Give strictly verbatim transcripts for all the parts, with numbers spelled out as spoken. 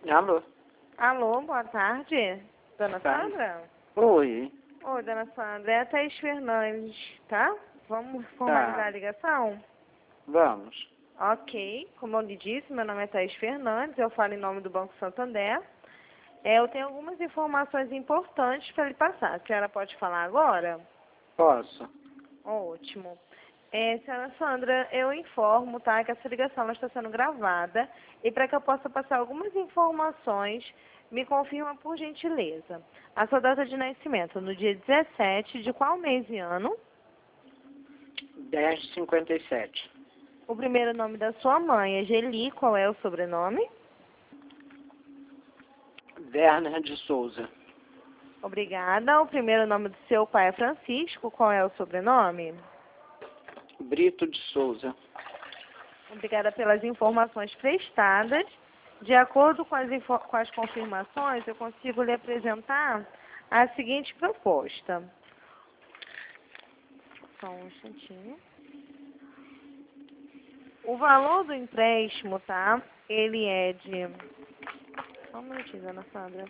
Alô? Alô, boa tarde. Dona Tá. Sandra? Oi. Oi, Dona Sandra. É a Thaís Fernandes, tá? Vamos formalizar Tá. a ligação? Vamos. Ok. Como eu lhe disse, meu nome é Thaís Fernandes, eu falo em nome do Banco Santander. É, eu tenho algumas informações importantes para lhe passar. A senhora pode falar agora? Posso? Ótimo. É, senhora Sandra, eu informo, tá, que essa ligação ela está sendo gravada e para que eu possa passar algumas informações, me confirma por gentileza. A sua data de nascimento, no dia dezessete de qual mês e ano? dez e cinquenta e sete. O primeiro nome da sua mãe é Geli, qual é o sobrenome? Werner de Souza. Obrigada. O primeiro nome do seu pai é Francisco, qual é o sobrenome? Brito de Souza. Obrigada pelas informações prestadas. De acordo com as, info- com as confirmações, eu consigo lhe apresentar a seguinte proposta. Só um instantinho. O valor do empréstimo, tá? Ele é de... Só um minutinho, dona Sandra.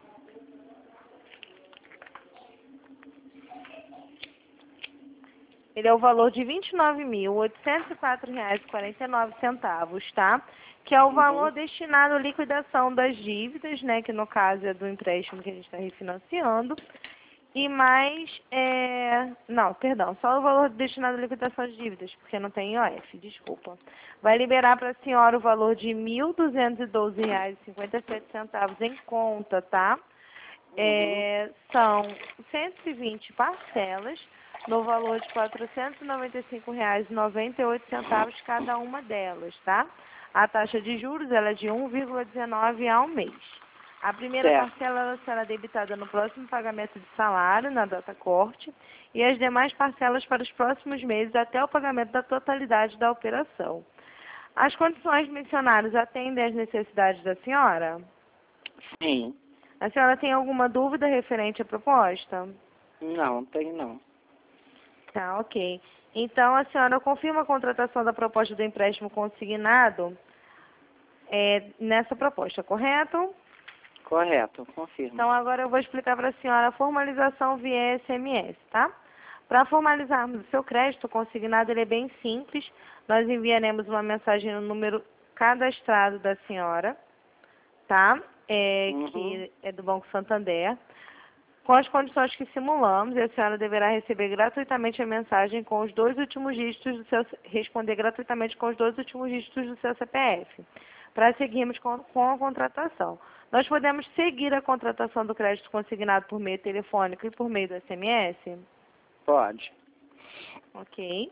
Ele é o valor de vinte e nove mil, oitocentos e quatro reais e quarenta e nove centavos, tá? Que é o valor Uhum. destinado à liquidação das dívidas, né? Que no caso é do empréstimo que a gente está refinanciando. E mais, é... não, perdão, só o valor destinado à liquidação de dívidas, porque não tem I O F, desculpa. Vai liberar para a senhora o valor de mil duzentos e doze reais e cinquenta e sete centavos em conta, tá? Uhum. É, são cento e vinte parcelas no valor de quatrocentos e noventa e cinco reais e noventa e oito centavos cada uma delas, tá? A taxa de juros ela é de um vírgula dezenove ao mês. A primeira Certo. parcela ela será debitada no próximo pagamento de salário, na data corte, e as demais parcelas para os próximos meses até o pagamento da totalidade da operação. As condições mencionadas atendem às necessidades da senhora? Sim. A senhora tem alguma dúvida referente à proposta? Não, tem não. Tá, ok. Então, a senhora confirma a contratação da proposta do empréstimo consignado é, nessa proposta, correto? Correto, confirmo. Então, agora eu vou explicar para a senhora a formalização via S M S, tá? Para formalizarmos o seu crédito consignado, ele é bem simples. Nós enviaremos uma mensagem no número cadastrado da senhora, tá? É, Uhum. que é do Banco Santander, com as condições que simulamos, e a senhora deverá receber gratuitamente a mensagem com os dois últimos dígitos do seu, responder gratuitamente com os dois últimos dígitos do seu C P F, para seguirmos com, com a contratação. Nós podemos seguir a contratação do crédito consignado por meio telefônico e por meio do S M S? Pode. Ok.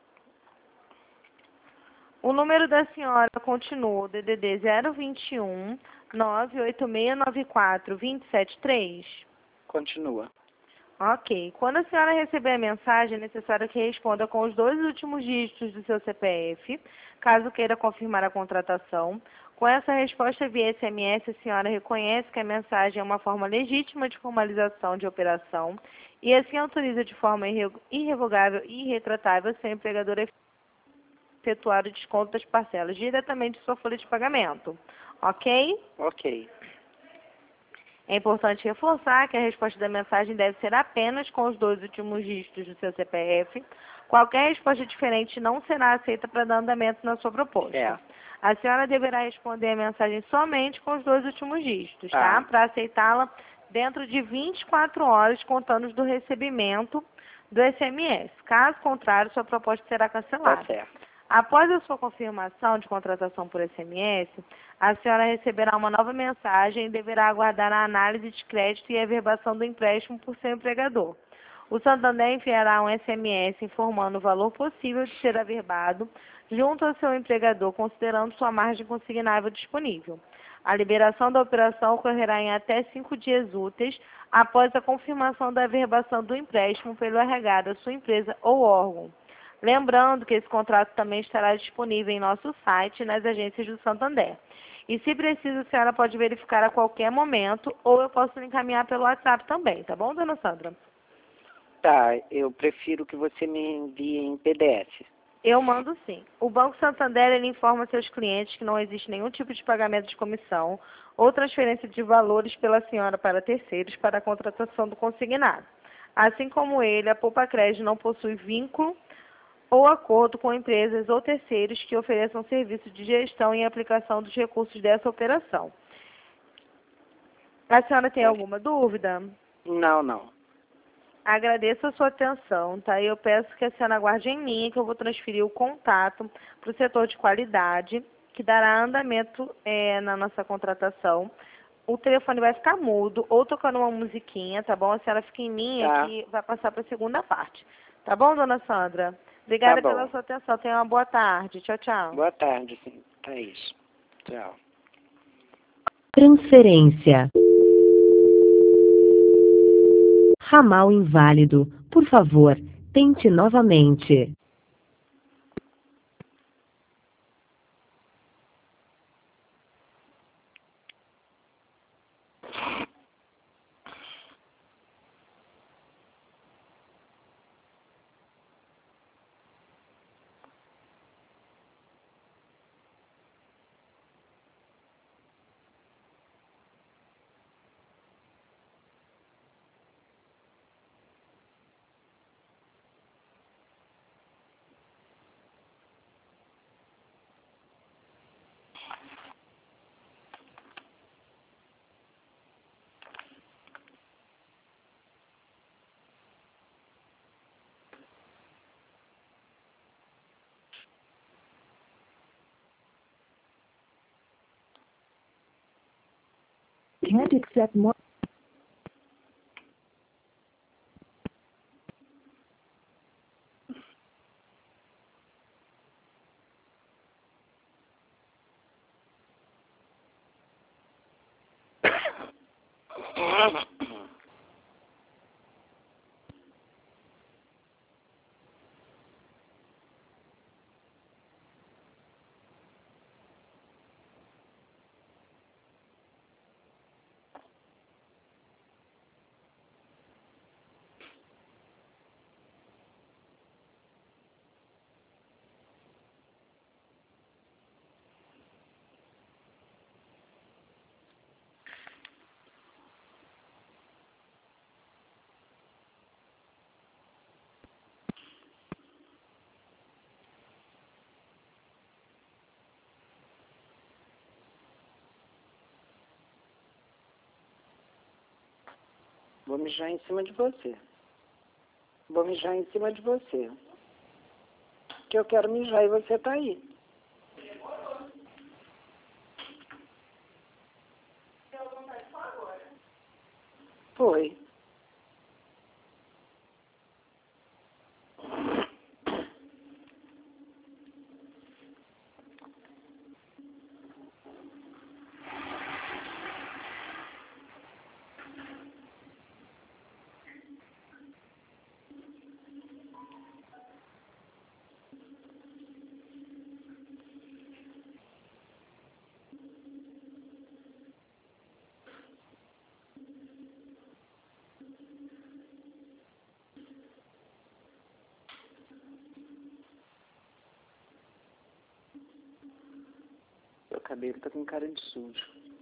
O número da senhora continua o D D D zero vinte e um, nove oito seis nove quatro, dois sete três? Continua. Ok. Quando a senhora receber a mensagem, é necessário que responda com os dois últimos dígitos do seu C P F, caso queira confirmar a contratação. Com essa resposta via S M S, a senhora reconhece que a mensagem é uma forma legítima de formalização de operação e assim autoriza de forma irre- irrevogável e irretratável seu empregador a efetuar o desconto das parcelas diretamente de sua folha de pagamento. Ok? Ok. É importante reforçar que a resposta da mensagem deve ser apenas com os dois últimos dígitos do seu C P F. Qualquer resposta diferente não será aceita para dar andamento na sua proposta. Certo. A senhora deverá responder a mensagem somente com os dois últimos dígitos, tá? Tá. Para aceitá-la dentro de vinte e quatro horas, contando do recebimento do S M S. Caso contrário, sua proposta será cancelada. Tá certo. Após a sua confirmação de contratação por S M S, a senhora receberá uma nova mensagem e deverá aguardar a análise de crédito e a averbação do empréstimo por seu empregador. O Santander enviará um S M S informando o valor possível de ser averbado junto ao seu empregador, considerando sua margem consignável disponível. A liberação da operação ocorrerá em até cinco dias úteis após a confirmação da averbação do empréstimo pelo R H da sua empresa ou órgão. Lembrando que esse contrato também estará disponível em nosso site e nas agências do Santander. E se precisa, a senhora pode verificar a qualquer momento ou eu posso lhe encaminhar pelo WhatsApp também, tá bom, dona Sandra? Tá, eu prefiro que você me envie em P D F. Eu mando sim. O Banco Santander ele informa seus clientes que não existe nenhum tipo de pagamento de comissão ou transferência de valores pela senhora para terceiros para a contratação do consignado. Assim como ele, a Poupa Crédito não possui vínculo ou acordo com empresas ou terceiros que ofereçam serviço de gestão e aplicação dos recursos dessa operação. A senhora tem É. alguma dúvida? Não, não. Agradeço a sua atenção, tá? Eu peço que a senhora aguarde em linha, que eu vou transferir o contato para o setor de qualidade, que dará andamento é, na nossa contratação. O telefone vai ficar mudo ou tocando uma musiquinha, tá bom? A senhora fica em linha Tá. que vai passar para a segunda parte. Tá bom, dona Sandra? Obrigada Tá bom. pela sua atenção. Tenha uma boa tarde. Tchau, tchau. Boa tarde, sim. Thaís. Tchau. Transferência. Ramal inválido. Por favor, tente novamente. Can't accept more. Vou mijar em cima de você. Vou mijar em cima de você. Que eu quero mijar e você tá aí. Foi. Seu cabelo tá com cara de sujo.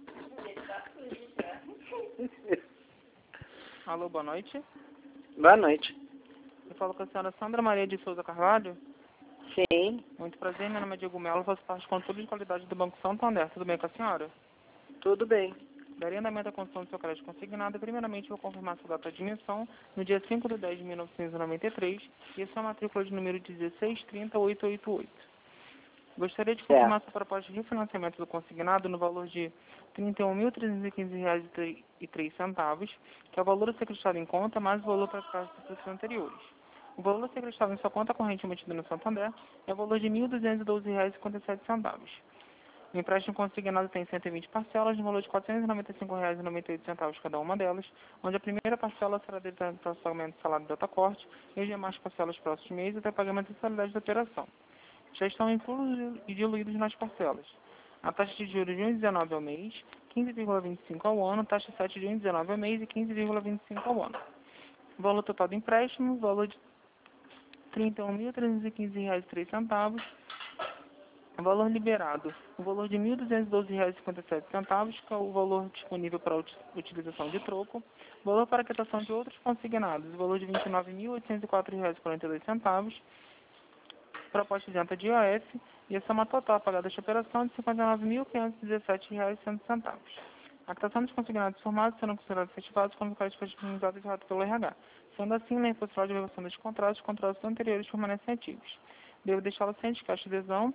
Alô, boa noite. Boa noite. Eu falo com a senhora Sandra Maria de Souza Carvalho. Sim, Muito prazer, meu nome é Diego Melo, faço parte do controle de qualidade do Banco Santander. Tudo bem com a senhora? tudo bem. Daria andamento à construção do seu crédito consignado. Primeiramente, vou confirmar sua data de emissão no dia cinco de dez de mil novecentos e noventa e três e a sua matrícula de número dezesseis trinta oito oito oito. Gostaria de confirmar sua proposta de refinanciamento do consignado no valor de trinta e um mil trezentos e quinze reais e três centavos, que é o valor a ser acreditado em conta, mais o valor para as prestações anteriores. O valor a ser acreditado em sua conta corrente emitida no Santander é o valor de mil duzentos e doze reais e cinquenta e sete centavos. O empréstimo consignado tem cento e vinte parcelas, no valor de quatrocentos e noventa e cinco reais e noventa e oito centavos cada uma delas, onde a primeira parcela será dedicada para o pagamento do salário do datacorte e as demais parcelas próximos meses até o pagamento da totalidade da operação. Já estão inclusos e diluídos nas parcelas. A taxa de juros de um vírgula dezenove ao mês, quinze vírgula vinte e cinco ao ano, taxa sete de um vírgula dezenove ao mês e quinze vírgula vinte e cinco ao ano. Valor total do empréstimo, valor de trinta e um mil, trezentos e quinze reais e três centavos. O valor liberado, o valor de mil duzentos e doze reais e cinquenta e sete centavos, que é o valor disponível para utilização de troco. O valor para quitação de outros consignados, o valor de vinte e nove mil, oitocentos e quatro reais e quarenta e dois centavos. Proposta isenta de I O F e a soma total pagada desta operação de cinquenta e nove mil, quinhentos e dezessete reais e cem centavos. A quitação dos consignados formados serão considerados efetivados quando o crédito for disponibilizado e errado pelo R H. Sendo assim, na impossibilidade de reversão dos contratos, os contratos anteriores permanecem ativos. Devo deixá-la ciente que a caixa de adesão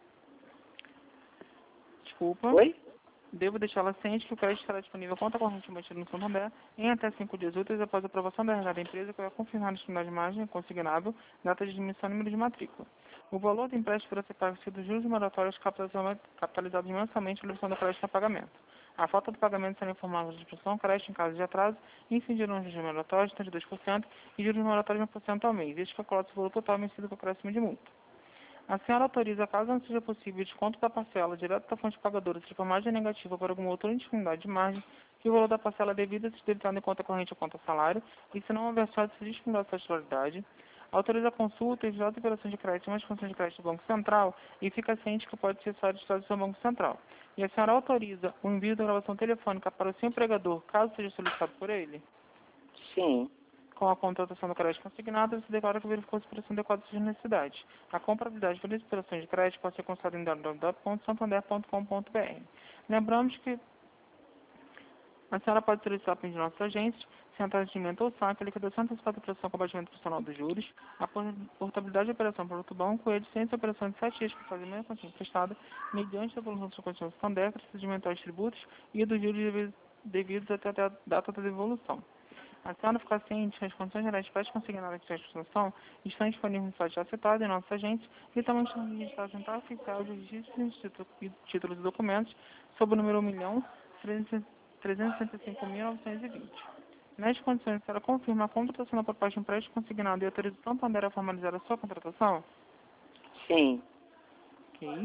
Desculpa. Oi? Devo deixá-la ciente que o crédito estará disponível conta corrente mantido no Santander em até cinco dias úteis após a aprovação da R H da empresa, que vai confirmar a disponibilidade de margem consignável, data de dimissão e número de matrícula. O valor do empréstimo poderá ser pago se dos juros moratórios capitalizados mensalmente pela emissão do crédito a pagamento. A falta do pagamento será informada de expressão crédito em caso de atraso, incidirão os juros moratórios de trinta e dois por cento e juros moratórios de um por cento ao mês. Este calculado o valor total vencido com acréscimo de multa. A senhora autoriza, caso não seja possível, o desconto da parcela direto da fonte pagadora, se for margem negativa por alguma outra indisponibilidade de margem, que o valor da parcela devida seja debitado em conta corrente ou conta salário, e se não houver sorte de disponibilidade de titularidade. Autoriza a consulta e visual de operações de crédito em mais funções de crédito do Banco Central e fica ciente que pode ser só registrado do seu Banco Central. E a senhora autoriza o envio da gravação telefônica para o seu empregador, caso seja solicitado por ele? Sim. Com a contratação do crédito consignado, você declara que verificou a expressão adequada às suas necessidades. A comprabilidade pelas operações de crédito pode ser consultada em w w w ponto santander ponto com ponto b r. Lembramos que a senhora pode solicitar para os nossos agentes, sem atendimento ou saque, a liquidação antecipada da operação com abatimento profissional dos juros, a portabilidade de operação para outro banco e a licença de operação de sete dias para fazer a mesma quantia emprestada, mediante a evolução da sua condição do Santander, procedimento aos tributos e dos juros devidos até a data da devolução. A senhora fica ciente que as condições gerais de crédito consignadas de instituição estão disponíveis no site já citado em nossos agentes e também estão registrados no Central Oficial de Registros de Títulos e Documentos sob o número um milhão, trezentos e sessenta e cinco mil, novecentos e vinte. Nas condições, a senhora confirma a contratação da proposta de empréstimo consignado e autoriza o Santander a formalizar a sua contratação? Sim. Ok.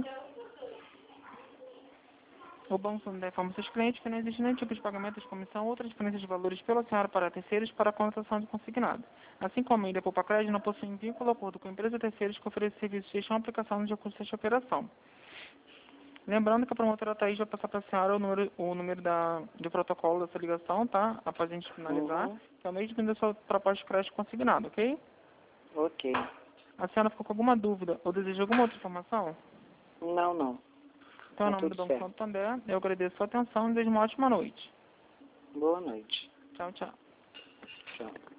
O Banco Santander informa seus clientes que não existe nenhum tipo de pagamento de comissão ou outra diferença de valores pela senhora para terceiros para a contratação de consignado. Assim como a Ilha Poupa Crédito não possui vínculo ou acordo com empresa terceiros que oferece serviços de gestão e aplicação de recursos desta operação. Lembrando que a promotora Thaís vai passar para a senhora o número, o número da, do protocolo dessa ligação, tá? Após a gente finalizar, Uhum. que é o mesmo da sua proposta de crédito consignado, ok? Ok. A senhora ficou com alguma dúvida ou deseja alguma outra informação? Não, não. Então, em Tá nome tudo do Banco certo. Santander, eu agradeço a sua atenção e desejo uma ótima noite. Boa noite. Tchau, tchau. Tchau.